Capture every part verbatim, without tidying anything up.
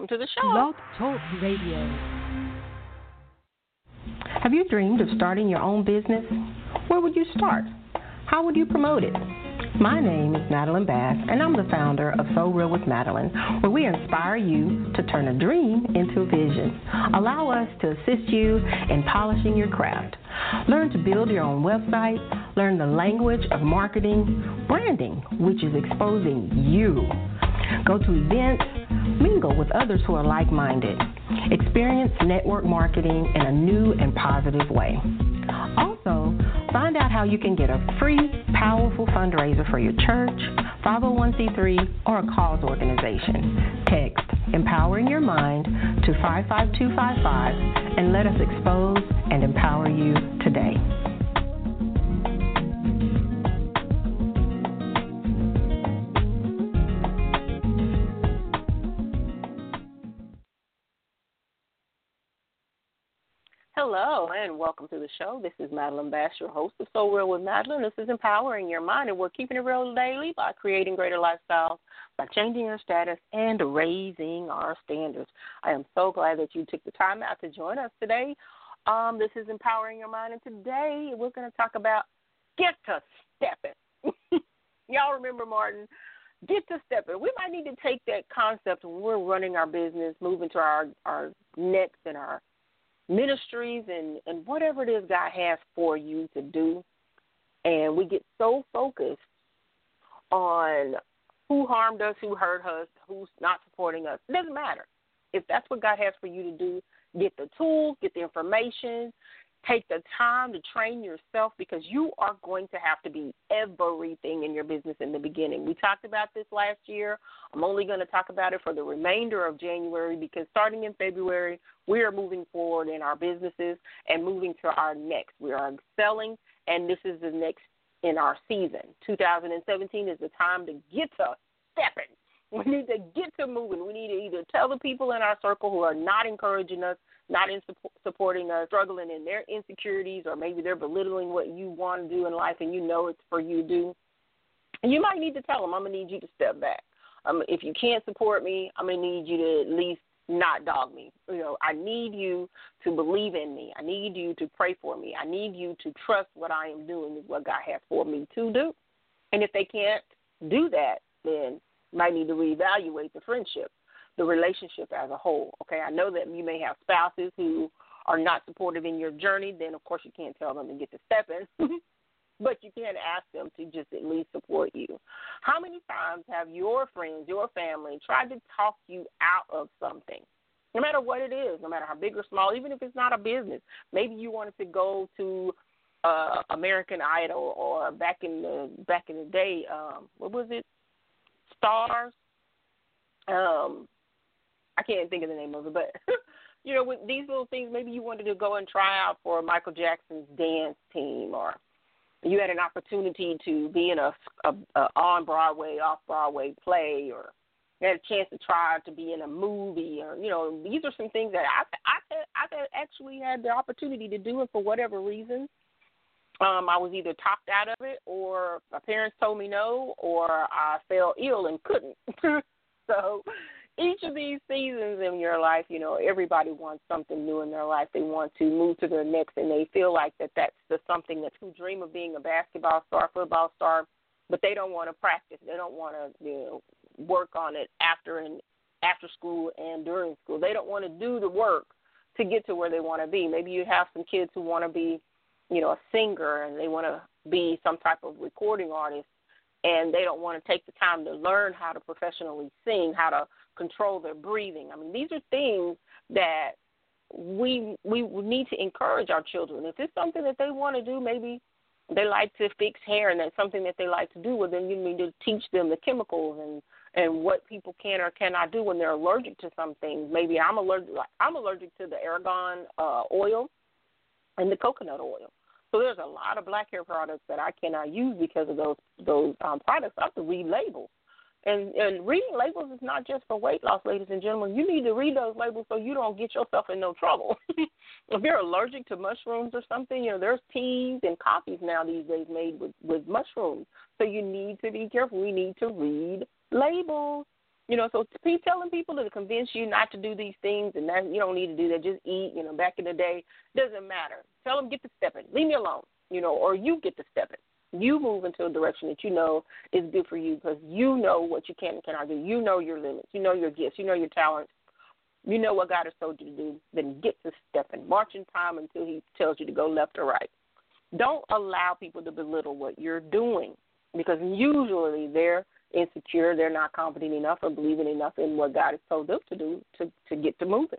welcome to the show. Blog Talk Radio. Have you dreamed of starting your own business? Where would you start? How would you promote it? My name is Madeline Bass, and I'm the founder of So Real with Madeline, where we inspire you to turn a dream into a vision. Allow us to assist you in polishing your craft. Learn to build your own website. Learn the language of marketing, branding, which is exposing you. Go to events. Mingle with others who are like-minded. Experience network marketing in a new and positive way. Also, find out how you can get a free, powerful fundraiser for your church, five oh one c three, or a cause organization. Text Empowering Your Mind to five five two five five and let us expose and empower you today. Hello, and welcome to the show. This is Madeline Bass, your host of So Real with Madeline. This is Empowering Your Mind, and we're keeping it real daily by creating greater lifestyles, by changing your status, and raising our standards. I am so glad that you took the time out to join us today. Um, this is Empowering Your Mind, and today we're going to talk about get to stepping. Y'all remember, Martin, get to stepping. We might need to take that concept when we're running our business, moving to our, our next and our ministries and, and whatever it is God has for you to do. And we get so focused on who harmed us, who hurt us, who's not supporting us. It doesn't matter. If that's what God has for you to do, get the tools, get the information, take the time to train yourself, because you are going to have to be everything in your business in the beginning. We talked about this last year. I'm only going to talk about it for the remainder of January, because starting in February, we are moving forward in our businesses and moving to our next. We are excelling, and this is the next in our season. two thousand seventeen is the time to get to stepping. We need to get to moving. We need to either tell the people in our circle who are not encouraging us, not in support, supporting us, struggling in their insecurities, or maybe they're belittling what you want to do in life and you know it's for you to do. And you might need to tell them, I'm going to need you to step back. Um, if you can't support me, I'm going to need you to at least not dog me. You know, I need you to believe in me. I need you to pray for me. I need you to trust what I am doing is what God has for me to do. And if they can't do that, then you might need to reevaluate the friendship, the relationship as a whole. Okay, I know that you may have spouses who are not supportive in your journey. Then, of course, you can't tell them to get to stepping, but you can ask them to just at least support you. How many times have your friends, your family, tried to talk you out of something? No matter what it is, no matter how big or small, even if it's not a business. Maybe you wanted to go to uh, American Idol, or back in the back in the day, um, what was it? Stars. Um, I can't think of the name of it, but, you know, with these little things, maybe you wanted to go and try out for Michael Jackson's dance team, or you had an opportunity to be in a, a, a on-Broadway, off-Broadway play, or you had a chance to try to be in a movie, or, you know, these are some things that I, I, I actually had the opportunity to do, and for whatever reason, Um, I was either talked out of it, or my parents told me no, or I fell ill and couldn't. So each of these seasons in your life, you know, everybody wants something new in their life. They want to move to their next, and they feel like that that's the something that who dream of being a basketball star, football star, but they don't want to practice. They don't want to, you know, work on it after and after school and during school. They don't want to do the work to get to where they want to be. Maybe you have some kids who want to be, you know, a singer, and they want to be some type of recording artist, and they don't want to take the time to learn how to professionally sing, how to control their breathing. I mean, these are things that we we need to encourage our children. If it's something that they want to do, maybe they like to fix hair and that's something that they like to do, well, then you need to teach them the chemicals and, and what people can or cannot do when they're allergic to some things. Maybe I'm allergic, like I'm allergic to the argan uh, oil and the coconut oil. So there's a lot of black hair products that I cannot use because of those those um, products. I have to read labels. And, and reading labels is not just for weight loss, ladies and gentlemen. You need to read those labels so you don't get yourself in no trouble. If you're allergic to mushrooms or something, you know, there's teas and coffees now these days made with, with mushrooms. So you need to be careful. We need to read labels. You know, so keep telling people to convince you not to do these things and that you don't need to do that. Just eat. You know, back in the day, doesn't matter. Tell them get to stepping. Leave me alone. You know, or you get to stepping. You move into a direction that you know is good for you because you know what you can and cannot do. You know your limits. You know your gifts. You know your talents. You know what God has told you to do. Then get to stepping. March in time until He tells you to go left or right. Don't allow people to belittle what you're doing because usually they're insecure, they're not confident enough or believing enough in what God has told them to do to, to get to moving.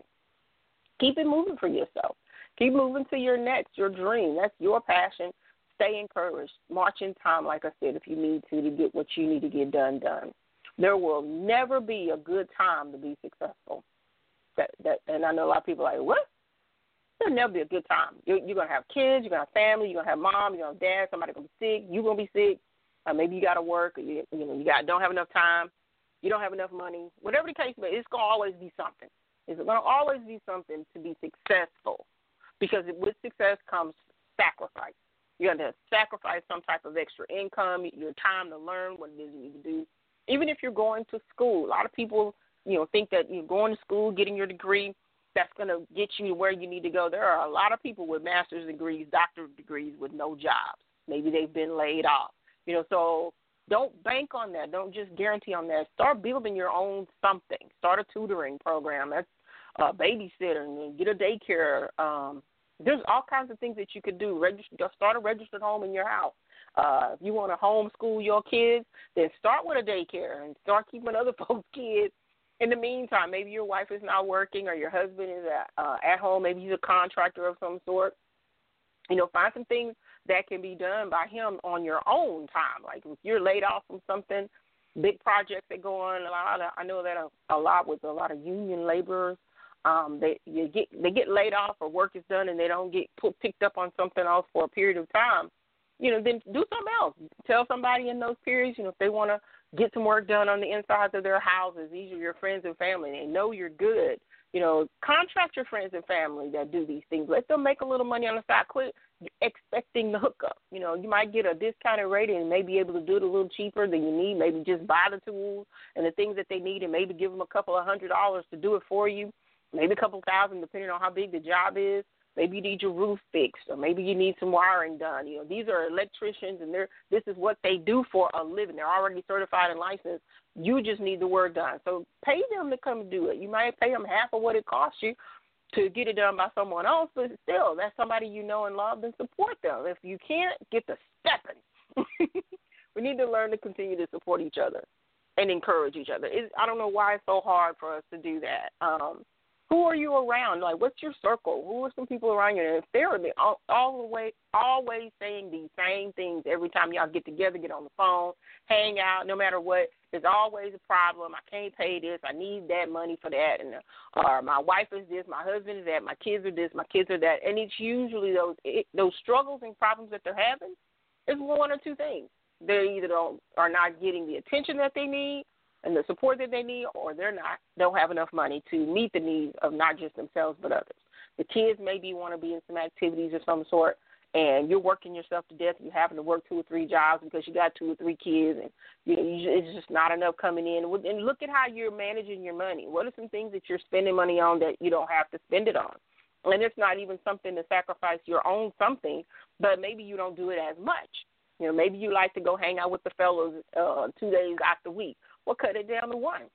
Keep it moving for yourself. Keep moving to your next, your dream. That's your passion. Stay encouraged. March in time, like I said, if you need to, to get what you need to get done, done. There will never be a good time to be successful. That, that, and I know a lot of people are like, what? There'll never be a good time. You're, you're going to have kids, you're going to have family, you're going to have mom, you're going to have dad, somebody's going to be sick, you're going to be sick. Uh, maybe you got to work, or you, you know, you got don't have enough time, you don't have enough money. Whatever the case may be, it's going to always be something. It's going to always be something to be successful, because with success comes sacrifice. You're going to sacrifice some type of extra income, your time to learn what it is you need to do. Even if you're going to school, a lot of people, you know, think that you're going to school, getting your degree, that's going to get you to where you need to go. There are a lot of people with master's degrees, doctorate degrees with no jobs. Maybe they've been laid off. You know, so don't bank on that. Don't just guarantee on that. Start building your own something. Start a tutoring program. That's a babysitter. And get a daycare. Um, there's all kinds of things that you could do. Register, start a registered home in your house. Uh, if you want to homeschool your kids, then start with a daycare and start keeping other folks' kids. In the meantime, maybe your wife is not working or your husband is at, uh, at home. Maybe he's a contractor of some sort. You know, find some things that can be done by him on your own time. Like if you're laid off from something, big projects that go on. A lot of, I know that a, a lot with a lot of union laborers. Um, they you get they get laid off or work is done and they don't get put, picked up on something else for a period of time. You know, then do something else. Tell somebody in those periods, you know, if they want to get some work done on the insides of their houses. These are your friends and family. They know you're good. You know, contract your friends and family that do these things. Let them make a little money on the side. Quit expecting the hookup. You know, you might get a discounted rate and may be able to do it a little cheaper than you need. Maybe just buy the tools and the things that they need and maybe give them a couple of hundred dollars to do it for you. Maybe a couple thousand depending on how big the job is. Maybe you need your roof fixed, or maybe you need some wiring done. You know, these are electricians, and they're this is what they do for a living. They're already certified and licensed. You just need the work done. So pay them to come do it. You might pay them half of what it costs you to get it done by someone else, but still, that's somebody you know and love, and support them. If you can't, get to stepping. We need to learn to continue to support each other and encourage each other. It's, I don't know why it's so hard for us to do that. Um, Who are you around? Like, what's your circle? Who are some people around you? And if they're all, all the way, always saying these same things every time y'all get together, get on the phone, hang out, no matter what, there's always a problem. I can't pay this. I need that money for that. And or my wife is this, my husband is that, my kids are this, my kids are that. And it's usually those it, those struggles and problems that they're having is one or two things. They either don't are not getting the attention that they need and the support that they need, or they're not, don't have enough money to meet the needs of not just themselves but others. The kids maybe want to be in some activities of some sort, and you're working yourself to death. You're having to work two or three jobs because you got two or three kids, and you know you, it's just not enough coming in. And look at how you're managing your money. What are some things that you're spending money on that you don't have to spend it on? And it's not even something to sacrifice your own something, but maybe you don't do it as much. You know, maybe you like to go hang out with the fellows uh, two days out the week. Well, cut it down to one.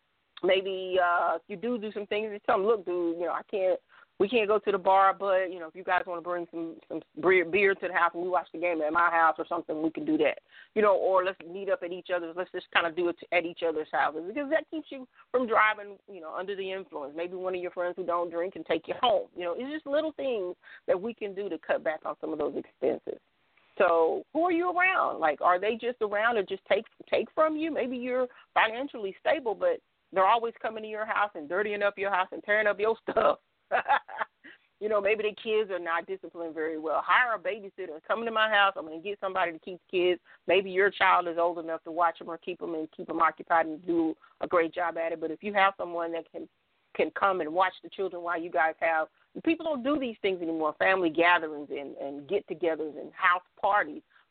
Maybe uh, you do do some things. You tell them, look, dude, you know, I can't. We can't go to the bar, but you know, if you guys want to bring some some beer, beer to the house and we watch the game at my house or something, we can do that. You know, or let's meet up at each other's. Let's just kind of do it at each other's houses because that keeps you from driving, you know, under the influence. Maybe one of your friends who don't drink can take you home. You know, it's just little things that we can do to cut back on some of those expenses. So who are you around? Like, are they just around to just take take from you? Maybe you're financially stable, but they're always coming to your house and dirtying up your house and tearing up your stuff. You know, maybe the kids are not disciplined very well. Hire a babysitter. Come to my house. I'm going to get somebody to keep the kids. Maybe your child is old enough to watch them or keep them and keep them occupied and do a great job at it. But if you have someone that can can come and watch the children while you guys have, people don't do these things anymore, family gatherings and, and get-togethers and house parties.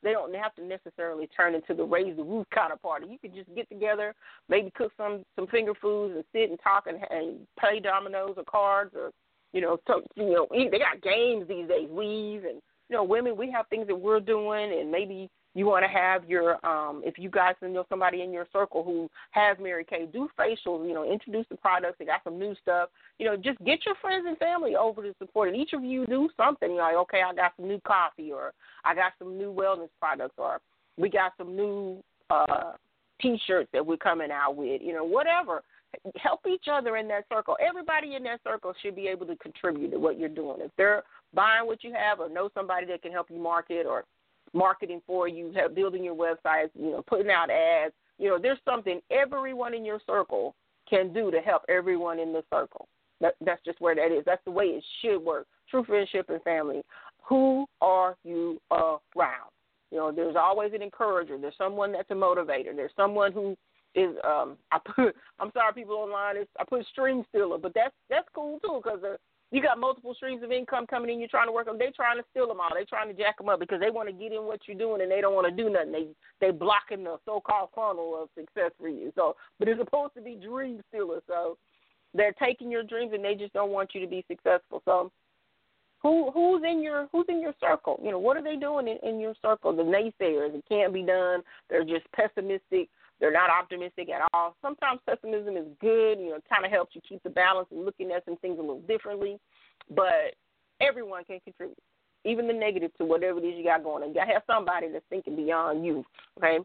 they don't have to necessarily turn into the raise the roof kind of party. You could just get together, maybe cook some, some finger foods and sit and talk and, and play dominoes or cards or, you know, some, you know, they got games these days, Weave, and, you know, women, we have things that we're doing, and maybe you want to have your, um, if you guys know somebody in your circle who has Mary Kay, do facials, you know, introduce the products. They got some new stuff. You know, just get your friends and family over to support it. Each of you do something. You're like, okay, I got some new coffee, or I got some new wellness products, or we got some new uh, T-shirts that we're coming out with, you know, whatever. Help each other in that circle. Everybody in that circle should be able to contribute to what you're doing. If they're buying what you have or know somebody that can help you market or marketing for you, help building your websites, you know, putting out ads, you know, there's something everyone in your circle can do to help everyone in the circle. That, that's just where that is. That's the way it should work. True friendship and family. Who are you around? You know, there's always an encourager. There's someone that's a motivator. There's someone who is um I put I'm sorry people online is I put stream stealer, but that's that's cool too, because uh, you got multiple streams of income coming in. You're trying to work on. They're trying to steal them all. They're trying to jack them up because they want to get in what you're doing and they don't want to do nothing. They they blocking the so-called funnel of success for you. So, but it's supposed to be dream stealers. So they're taking your dreams and they just don't want you to be successful. So who who's in your who's in your circle? You know, what are they doing in, in your circle? The naysayers. It can't be done. They're just pessimistic. They're not optimistic at all. Sometimes pessimism is good. You know, it kind of helps you keep the balance and looking at some things a little differently. But everyone can contribute, even the negative to whatever it is you got going on. You got to have somebody that's thinking beyond you, okay?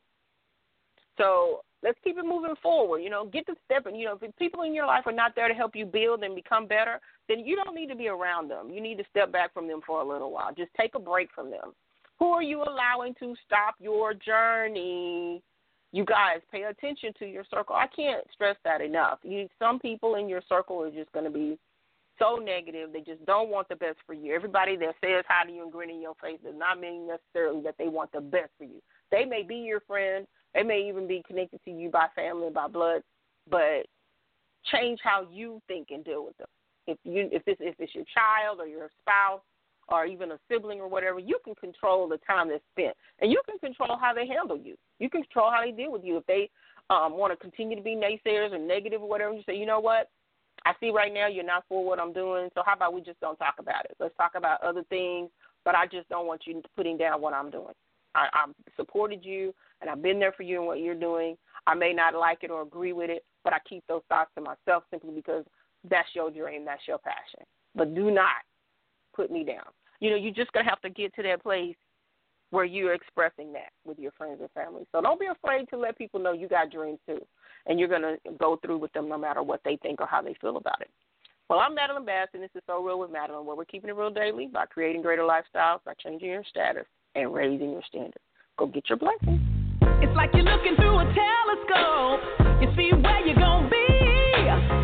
So let's keep it moving forward. You know, get to stepping. You know, if people in your life are not there to help you build and become better, then you don't need to be around them. You need to step back from them for a little while. Just take a break from them. Who are you allowing to stop your journey? You guys, pay attention to your circle. I can't stress that enough. You, some people in your circle are just going to be so negative. They just don't want the best for you. Everybody that says hi to you and grin in your face does not mean necessarily that they want the best for you. They may be your friend. They may even be connected to you by family and by blood, but change how you think and deal with them. If you, if it's, if it's your child or your spouse, or even a sibling or whatever, you can control the time that's spent. And you can control how they handle you. You can control how they deal with you. If they um, want to continue to be naysayers or negative or whatever, you say, you know what, I see right now you're not for what I'm doing, so how about we just don't talk about it? Let's talk about other things, but I just don't want you putting down what I'm doing. I, I've supported you, and I've been there for you and what you're doing. I may not like it or agree with it, but I keep those thoughts to myself simply because that's your dream, that's your passion. But do not put me down. You know, you're just going to have to get to that place where you're expressing that with your friends and family. So don't be afraid to let people know you got dreams too, and you're going to go through with them no matter what they think or how they feel about it. Well, I'm Madeline Bass, and this is So Real with Madeline, where we're keeping it real daily by creating greater lifestyles, by changing your status and raising your standards. Go get your blessing. It's like you're looking through a telescope. You see where you're going to be.